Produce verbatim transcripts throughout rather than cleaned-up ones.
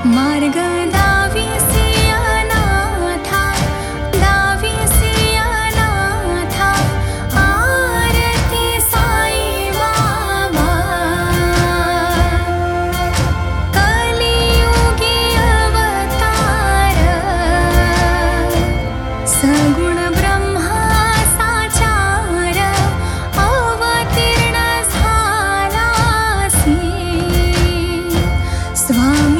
मार्ग दाविसिया नाथा, दाविसिया नाथा, आरती साई बाबा. कलियुगी अवतार, सगुण ब्रह्मा साचार, अवतीर्ण झालासी. स्वामी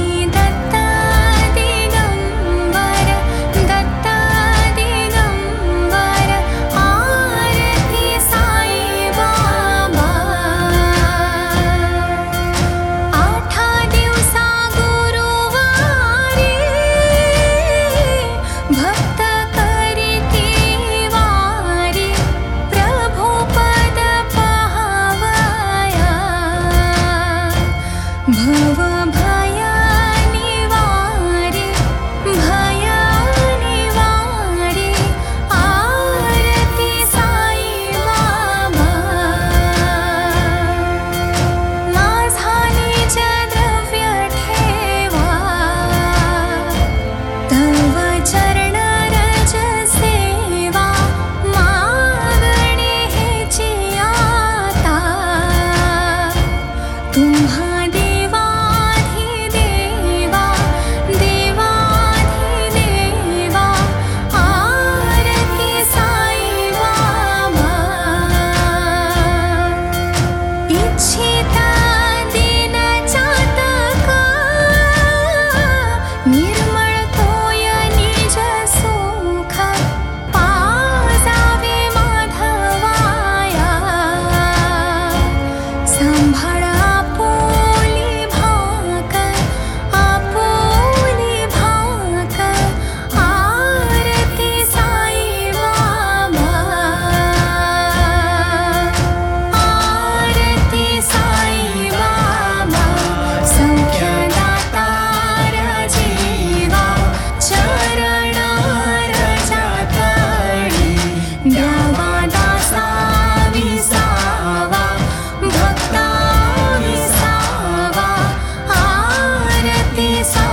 भव भया निवारे, भया निवारे, आरती साई बाबा. माझा निज द्रव्य ठेवा, तव चरण रज सेवा, मागणे हेची आता. तुम्हा इच्छिता दिन चातक, निर्मळ तोय निज सुख, पाजावे माधवाया. सांभाळ आपुली भाकर, आपुली भाकर, आरती साई बाबा. आरती साई बाबा, सौख्यदातार जीवा, चरण रजातळी, द्यावा दासा विसावा, भक्ता विसावा. आरती